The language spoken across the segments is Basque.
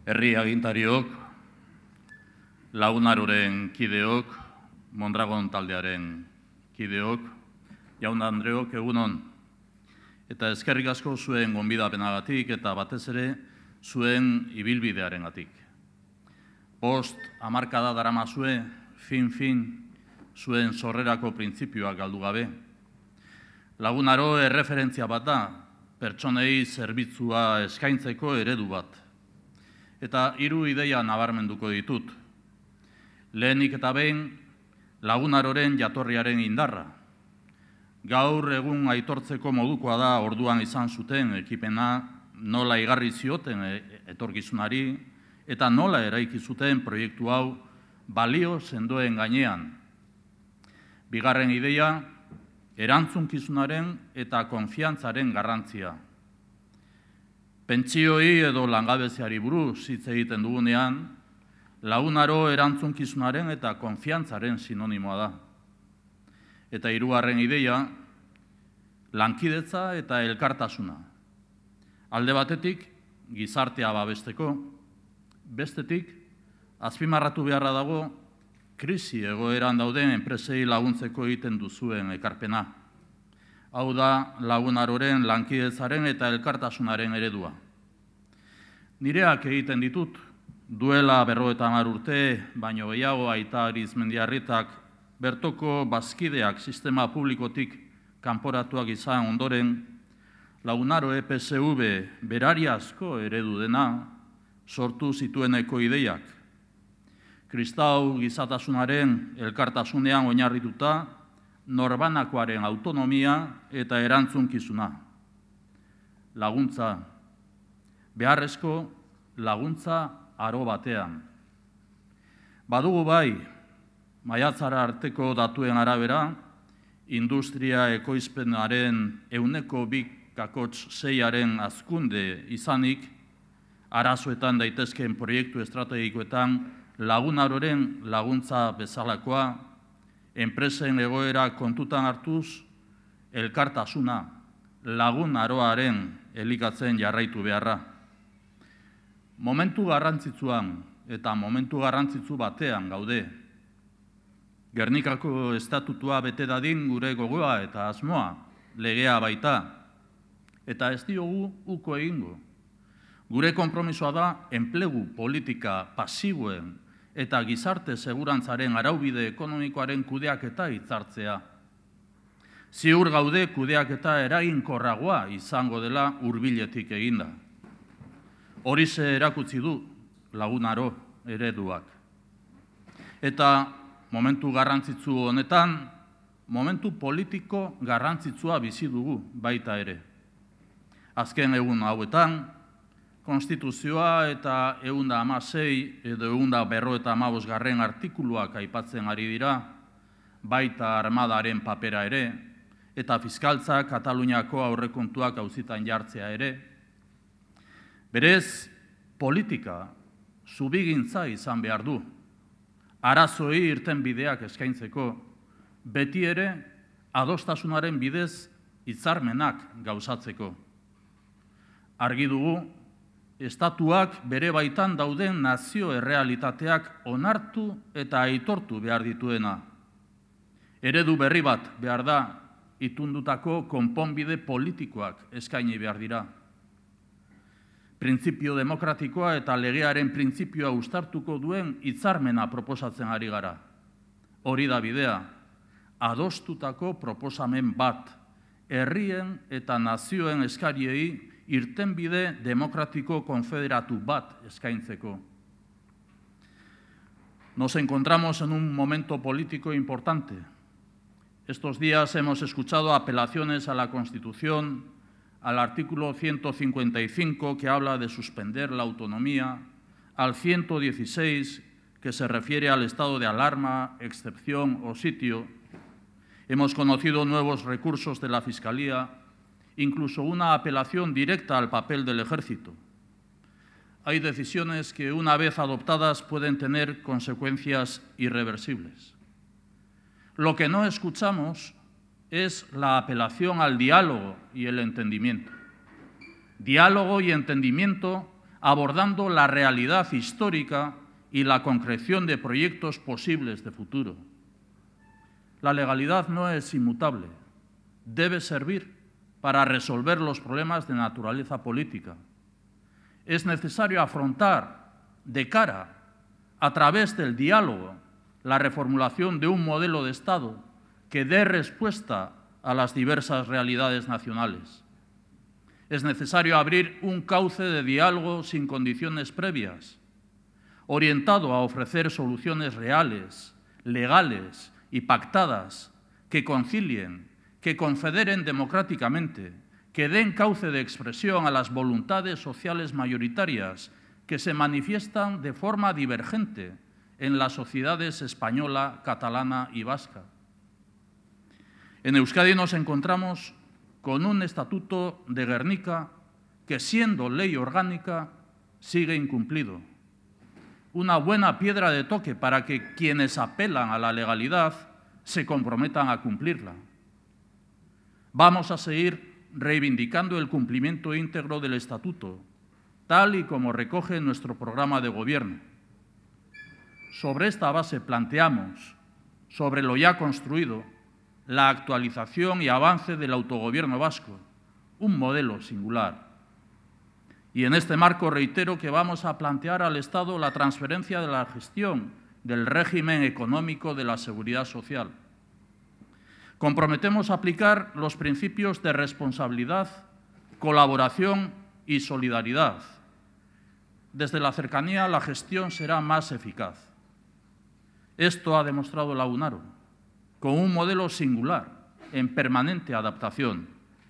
Herri agintariok, Lagunaroren kideok, Mondragon taldearen kideok, jaun Andreok egunon, eta eskerrik asko zuen gonbidapenagatik eta batez ere zuen ibilbidearengatik. 5 hamarkada daramazue, fin, zuen sorrerako printzipioak galdu gabe. Lagunaro erreferentzia bat da, pertsonei zerbitzua eskaintzeko eredu bat. Eta 3 ideia nabarmenduko ditut. Lehenik eta behin, Lagunaroren jatorriaren indarra. Gaur egun aitortzeko modukoa da orduan izan zuten ekipena, nola igarri zioten etorkizunari, eta nola eraiki zuten proiektu hau balio sendoen gainean. Bigarren ideia, erantzunkizunaren eta konfiantzaren garrantzia. Pentsioi edo langabeziari buruz hitz egiten dugunean, Lagunaro erantzunkizunaren eta konfiantzaren sinonimoa da. Eta 3. ideia, lankidetza eta elkartasuna. Alde batetik, gizartea babesteko, bestetik, azpimarratu beharra dago, krisi egoeran dauden enpresei laguntzeko egiten duzuen ekarpena. Hau da Lagunaroren lankidetzaren eta elkartasunaren eredua. Nireak egiten ditut, duela 50 urte, baino gehiago Aita Arizmendiarritak bertoko bazkideak sistema publikotik kanporatuak izan ondoren, Lagunaro EPSV berariazko eredu dena sortu zitueneko ideiak. Kristau gizatasunaren elkartasunean oinarrituta, norbanakoaren autonomia eta erantzunkizuna. Laguntza, beharrezko laguntza aro batean. Badugu bai, maiatzara arteko datuen arabera, industria ekoizpenaren 2,6% hazkunde izanik, arazoetan daitezkeen proiektu estrategikoetan Lagunaroren laguntza bezalakoa, enpresen egoera kontutan hartuz, elkartasuna, Lagunaroaren elikatzen jarraitu beharra. Momentu garrantzitsuan eta momentu garrantzitsu batean gaude. Gernikako estatutua bete dadin gure gogoa eta asmoa, legea baita, eta ez diogu uko egingo. Gure konpromisoa da enplegu politika pasiboen eta gizarte segurantzaren araubide ekonomikoaren kudeaketa hitzartzea. Ziur gaude kudeaketa eraginkorragoa izango dela hurbiletik eginda. Horixe erakutsi du Lagunaro ereduak. Eta momentu garrantzitsu honetan, momentu politiko garrantzitsua bizi dugu baita ere. Azken egun hauetan, Konstituzioa eta 116 edo 155 artikuluak aipatzen ari dira, baita armadaren papera ere, eta fiskaltza Kataluniako aurrekontuak auzitan jartzea ere. Berez, politika zubigintza izan behar du. Arazoei irtenbideak eskaintzeko, beti ere adostasunaren bidez hitzarmenak gauzatzeko. Argi dugu, estatuak bere baitan dauden nazio errealitateak onartu eta aitortu behar dituena. Eredu berri bat behar da, itundutako konponbide politikoak eskaini behar dira. Printzipio demokratikoa eta legearen printzipioa uztartuko duen hitzarmena proposatzen ari gara. Hori da bidea, adostutako proposamen bat, herrien eta nazioen eskariei irtenbide demokratiko konfederatu bat eskaintzeko. Nos encontramos en un momento político importante. Estos días hemos escuchado apelaciones a la Constitución, al artículo 155 que habla de suspender la autonomía, al 116 que se refiere al estado de alarma, excepción o sitio. Hemos conocido nuevos recursos de la Fiscalía, incluso una apelación directa al papel del Ejército. Hay decisiones que, una vez adoptadas, pueden tener consecuencias irreversibles. Lo que no escuchamos es la apelación al diálogo y el entendimiento. Diálogo y entendimiento abordando la realidad histórica y la concreción de proyectos posibles de futuro. La legalidad no es inmutable, debe servir para resolver los problemas de naturaleza política. Es necesario afrontar de cara, a través del diálogo, la reformulación de un modelo de Estado que dé respuesta a las diversas realidades nacionales. Es necesario abrir un cauce de diálogo sin condiciones previas, orientado a ofrecer soluciones reales, legales y pactadas que concilien, que confederen democráticamente, que den cauce de expresión a las voluntades sociales mayoritarias que se manifiestan de forma divergente en las sociedades española, catalana y vasca. En Euskadi nos encontramos con un Estatuto de Gernika que, siendo ley orgánica, sigue incumplido. Una buena piedra de toque para que quienes apelan a la legalidad se comprometan a cumplirla. Vamos a seguir reivindicando el cumplimiento íntegro del Estatuto, tal y como recoge nuestro programa de gobierno. Sobre esta base planteamos, sobre lo ya construido, la actualización y avance del autogobierno vasco, un modelo singular. Y en este marco reitero que vamos a plantear al Estado la transferencia de la gestión del régimen económico de la seguridad social. Comprometemos a aplicar los principios de responsabilidad, colaboración y solidaridad. Desde la cercanía, la gestión será más eficaz. Esto ha demostrado la UNARO, con un modelo singular, en permanente adaptación.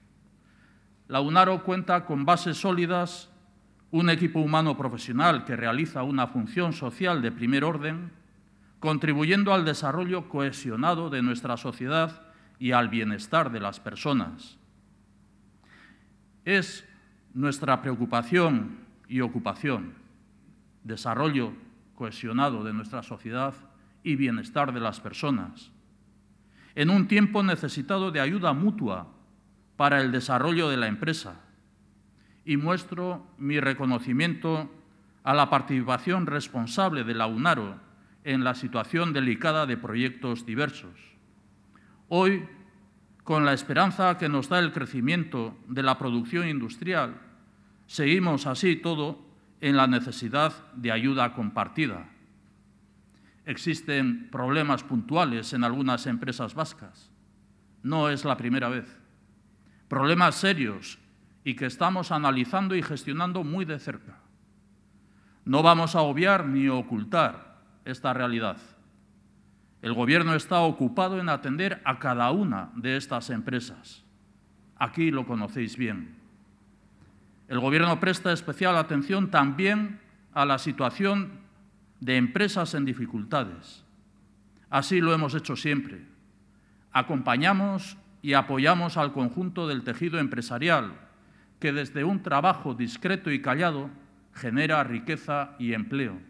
La UNARO cuenta con bases sólidas, un equipo humano profesional que realiza una función social de primer orden, contribuyendo al desarrollo cohesionado de nuestra sociedad y al bienestar de las personas. Es nuestra preocupación y ocupación, desarrollo cohesionado de nuestra sociedad y bienestar de las personas, en un tiempo necesitado de ayuda mutua para el desarrollo de la empresa. Y muestro mi reconocimiento a la participación responsable de la UNARO en la situación delicada de proyectos diversos. Hoy, con la esperanza que nos da el crecimiento de la producción industrial, seguimos así todo en la necesidad de ayuda compartida. Existen problemas puntuales en algunas empresas vascas. No es la primera vez. Problemas serios y que estamos analizando y gestionando muy de cerca. No vamos a obviar ni ocultar esta realidad. El Gobierno está ocupado en atender a cada una de estas empresas. Aquí lo conocéis bien. El Gobierno presta especial atención también a la situación de empresas en dificultades. Así lo hemos hecho siempre. Acompañamos y apoyamos al conjunto del tejido empresarial, que desde un trabajo discreto y callado genera riqueza y empleo.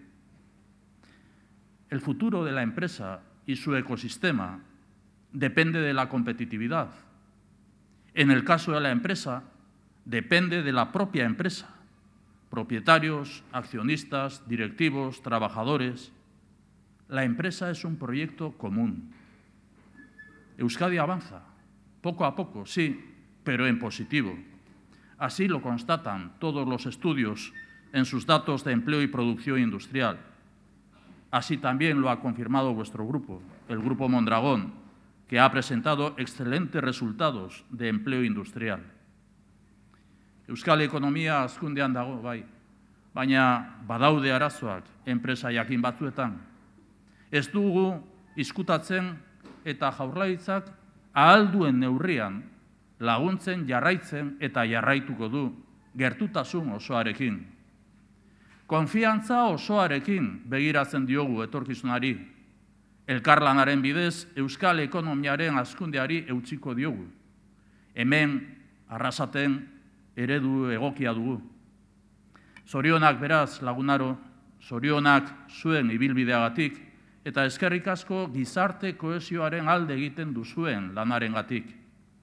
El futuro de la empresa y su ecosistema depende de la competitividad. En el caso de la empresa, depende de la propia empresa. Propietarios, accionistas, directivos, trabajadores. La empresa es un proyecto común. Euskadi avanza, poco a poco, sí, pero en positivo. Así lo constatan todos los estudios en sus datos de empleo y producción industrial. Así también lo ha confirmado vuestro grupo, el Grupo Mondragón, que ha presentado excelentes resultados de empleo industrial. Euskal ekonomia hazkundean dago, bai, baina badaude arazoak enpresa jakin batzuetan. Ez dugu izkutatzen eta Jaurlaritzak ahal duen neurrian laguntzen, jarraitzen eta jarraituko du gertutasun osoarekin. Konfiantza osoarekin begiratzen diogu etorkizunari. Elkarlanaren bidez euskal ekonomiaren hazkundeari eutsiko diogu. Hemen Arrasaten eredu egokia dugu. Zorionak beraz, lagunaro, zorionak zuen ibilbideagatik eta eskerrik asko gizarte kohesioaren alde egiten duzuen lanarengatik.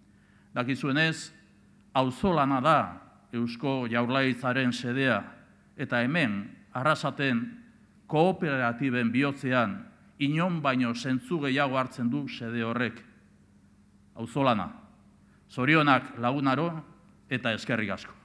Dakizuenez, auzolana da Eusko Jaurlaritzaren xedea eta hemen, Arrasaten kooperatiben bihotzean, inon baino zentzu gehiago hartzen du xede horrek. Auzolana, zorionak lagunaro eta eskerrik asko.